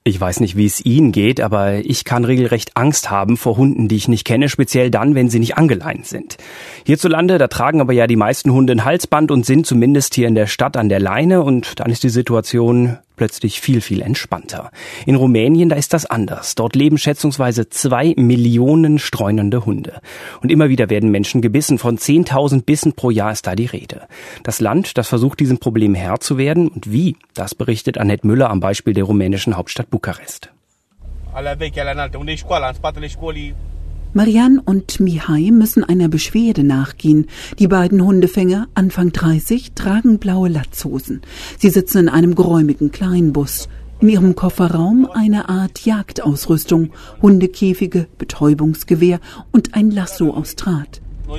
Ich weiß nicht, wie es Ihnen geht, aber ich kann regelrecht Angst haben vor Hunden, die ich nicht kenne, speziell dann, wenn sie nicht angeleint sind. Hierzulande, da tragen aber ja die meisten Hunde ein Halsband und sind zumindest hier in der Stadt an der Leine und dann ist die Situation plötzlich viel, viel entspannter. In Rumänien, da ist das anders. Dort leben schätzungsweise 2 Millionen streunende Hunde. Und immer wieder werden Menschen gebissen. Von 10.000 Bissen pro Jahr ist da die Rede. Das Land, das versucht, diesem Problem Herr zu werden. Und wie? Das berichtet Annette Müller am Beispiel der rumänischen Hauptstadt Bukarest. Marian und Mihai müssen einer Beschwerde nachgehen. Die beiden Hundefänger, Anfang 30, tragen blaue Latzhosen. Sie sitzen in einem geräumigen Kleinbus. In ihrem Kofferraum eine Art Jagdausrüstung, Hundekäfige, Betäubungsgewehr und ein Lasso aus Draht.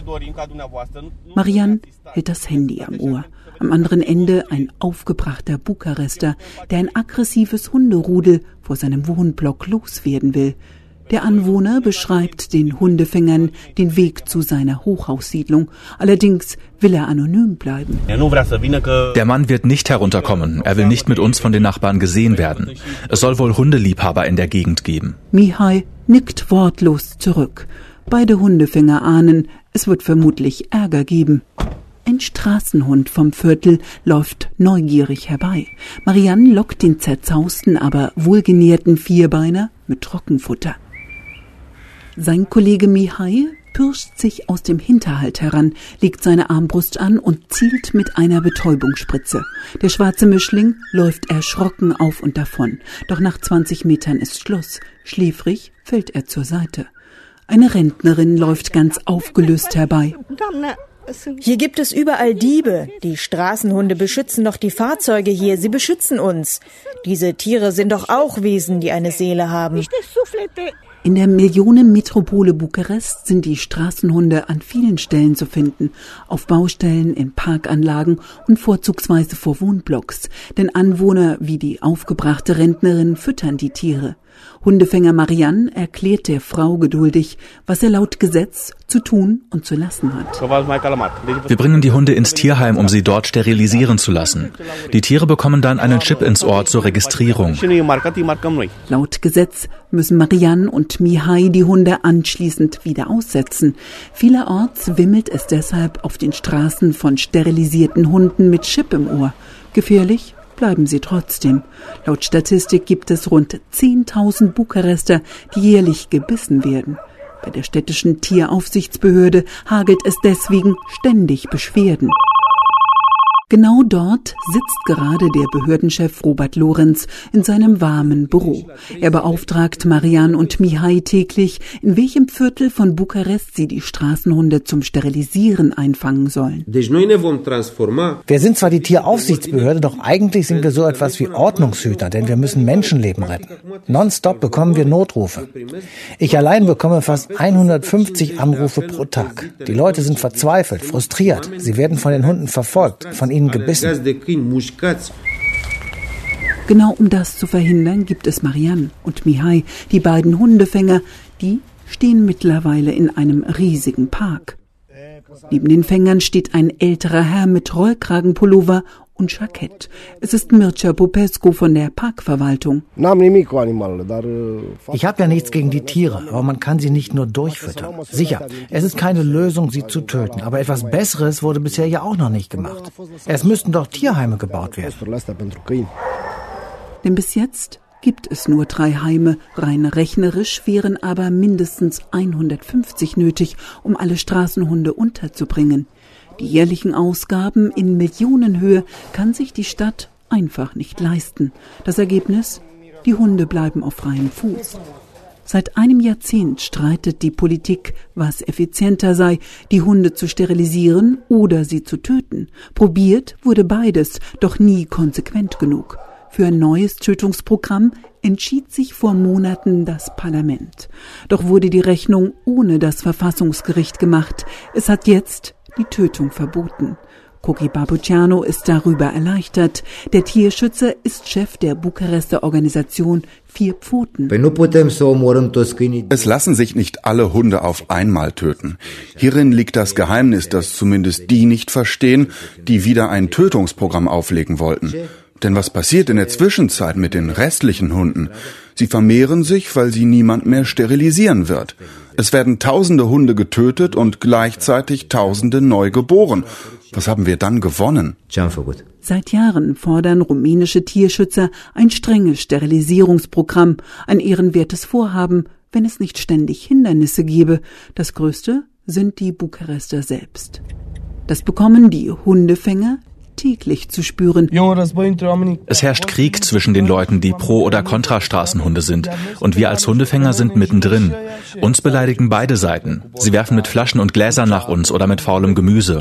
Marian hält das Handy am Ohr. Am anderen Ende ein aufgebrachter Bukarester, der ein aggressives Hunderudel vor seinem Wohnblock loswerden will. Der Anwohner beschreibt den Hundefängern den Weg zu seiner Hochhaussiedlung. Allerdings will er anonym bleiben. Der Mann wird nicht herunterkommen. Er will nicht mit uns von den Nachbarn gesehen werden. Es soll wohl Hundeliebhaber in der Gegend geben. Mihai nickt wortlos zurück. Beide Hundefänger ahnen, es wird vermutlich Ärger geben. Ein Straßenhund vom Viertel läuft neugierig herbei. Marian lockt den zerzausten, aber wohlgenährten Vierbeiner mit Trockenfutter. Sein Kollege Mihai pirscht sich aus dem Hinterhalt heran, legt seine Armbrust an und zielt mit einer Betäubungsspritze. Der schwarze Mischling läuft erschrocken auf und davon. Doch nach 20 Metern ist Schluss. Schläfrig fällt er zur Seite. Eine Rentnerin läuft ganz aufgelöst herbei. Hier gibt es überall Diebe. Die Straßenhunde beschützen doch die Fahrzeuge hier. Sie beschützen uns. Diese Tiere sind doch auch Wesen, die eine Seele haben. In der Millionenmetropole Bukarest sind die Straßenhunde an vielen Stellen zu finden. Auf Baustellen, in Parkanlagen und vorzugsweise vor Wohnblocks. Denn Anwohner wie die aufgebrachte Rentnerin füttern die Tiere. Hundefänger Marian erklärt der Frau geduldig, was er laut Gesetz zu tun und zu lassen hat. Wir bringen die Hunde ins Tierheim, um sie dort sterilisieren zu lassen. Die Tiere bekommen dann einen Chip ins Ohr zur Registrierung. Laut Gesetz müssen Marian und Mihai die Hunde anschließend wieder aussetzen. Vielerorts wimmelt es deshalb auf den Straßen von sterilisierten Hunden mit Chip im Ohr. Gefährlich bleiben sie trotzdem. Laut Statistik gibt es rund 10.000 Bukarester, die jährlich gebissen werden. Bei der städtischen Tieraufsichtsbehörde hagelt es deswegen ständig Beschwerden. Genau dort sitzt gerade der Behördenchef Robert Lorenz in seinem warmen Büro. Er beauftragt Marian und Mihai täglich, in welchem Viertel von Bukarest sie die Straßenhunde zum Sterilisieren einfangen sollen. Wir sind zwar die Tieraufsichtsbehörde, doch eigentlich sind wir so etwas wie Ordnungshüter, denn wir müssen Menschenleben retten. Nonstop bekommen wir Notrufe. Ich allein bekomme fast 150 Anrufe pro Tag. Die Leute sind verzweifelt, frustriert. Sie werden von den Hunden verfolgt, von ihnen gebissen. Genau um das zu verhindern, gibt es Marian und Mihai, die beiden Hundefänger, die stehen mittlerweile in einem riesigen Park. Neben den Fängern steht ein älterer Herr mit Rollkragenpullover und Jackett. Es ist Mircea Popescu von der Parkverwaltung. Ich habe ja nichts gegen die Tiere, aber man kann sie nicht nur durchfüttern. Sicher, es ist keine Lösung, sie zu töten, aber etwas Besseres wurde bisher ja auch noch nicht gemacht. Es müssten doch Tierheime gebaut werden. Denn bis jetzt gibt es nur 3 Heime. Rein rechnerisch wären aber mindestens 150 nötig, um alle Straßenhunde unterzubringen. Die jährlichen Ausgaben in Millionenhöhe kann sich die Stadt einfach nicht leisten. Das Ergebnis? Die Hunde bleiben auf freiem Fuß. Seit einem Jahrzehnt streitet die Politik, was effizienter sei, die Hunde zu sterilisieren oder sie zu töten. Probiert wurde beides, doch nie konsequent genug. Für ein neues Tötungsprogramm entschied sich vor Monaten das Parlament. Doch wurde die Rechnung ohne das Verfassungsgericht gemacht. Es hat jetzt die Tötung verboten. Koki Babuciano ist darüber erleichtert. Der Tierschützer ist Chef der Bukarester Organisation Vier Pfoten. Es lassen sich nicht alle Hunde auf einmal töten. Hierin liegt das Geheimnis, das zumindest die nicht verstehen, die wieder ein Tötungsprogramm auflegen wollten. Denn was passiert in der Zwischenzeit mit den restlichen Hunden? Sie vermehren sich, weil sie niemand mehr sterilisieren wird. Es werden tausende Hunde getötet und gleichzeitig tausende neu geboren. Was haben wir dann gewonnen? Seit Jahren fordern rumänische Tierschützer ein strenges Sterilisierungsprogramm, ein ehrenwertes Vorhaben, wenn es nicht ständig Hindernisse gäbe. Das größte sind die Bukarester selbst. Das bekommen die Hundefänger täglich zu spüren. Es herrscht Krieg zwischen den Leuten, die pro- oder kontra-Straßenhunde sind. Und wir als Hundefänger sind mittendrin. Uns beleidigen beide Seiten. Sie werfen mit Flaschen und Gläsern nach uns oder mit faulem Gemüse.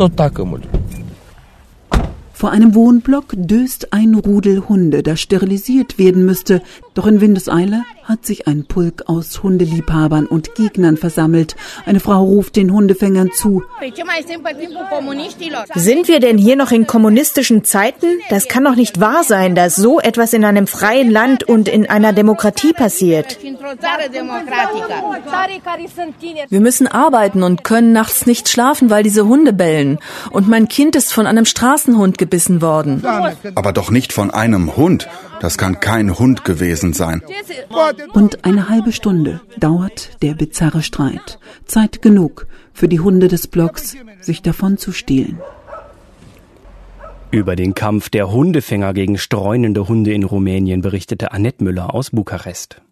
Vor einem Wohnblock döst ein Rudel Hunde, das sterilisiert werden müsste. Doch in Windeseile hat sich ein Pulk aus Hundeliebhabern und Gegnern versammelt. Eine Frau ruft den Hundefängern zu. Sind wir denn hier noch in kommunistischen Zeiten? Das kann doch nicht wahr sein, dass so etwas in einem freien Land und in einer Demokratie passiert. Wir müssen arbeiten und können nachts nicht schlafen, weil diese Hunde bellen. Und mein Kind ist von einem Straßenhund gebissen worden. Aber doch nicht von einem Hund. Das kann kein Hund gewesen sein. Und eine halbe Stunde dauert der bizarre Streit. Zeit genug für die Hunde des Blocks, sich davon zu stehlen. Über den Kampf der Hundefänger gegen streunende Hunde in Rumänien berichtete Annette Müller aus Bukarest.